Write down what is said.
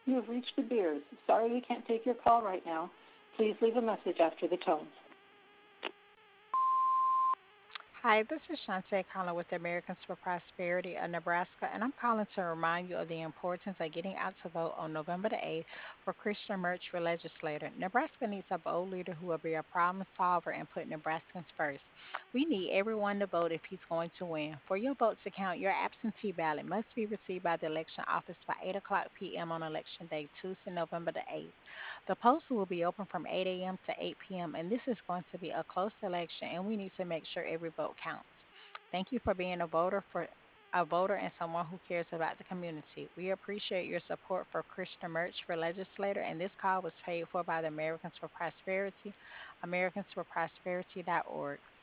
You have reached the Beers. Sorry we can't take your call right now. Please leave a message after the tone. Hi, this is Shantae calling with the Americans for Prosperity of Nebraska, and I'm calling to remind you of the importance of getting out to vote on November the 8th for Christian Merch for legislator. Nebraska needs a bold leader who will be a problem solver and put Nebraskans first. We need everyone to vote if he's going to win. For your vote to count, your absentee ballot must be received by the election office by 8 o'clock p.m. on election day, Tuesday, November the 8th. The post will be open from 8 a.m. to 8 p.m., and this is going to be a close election, and we need to make sure every vote counts. Thank you for being a voter and someone who cares about the community. We appreciate your support for Christian Merch for legislator, and this call was paid for by the Americans for Prosperity, americansforprosperity.org.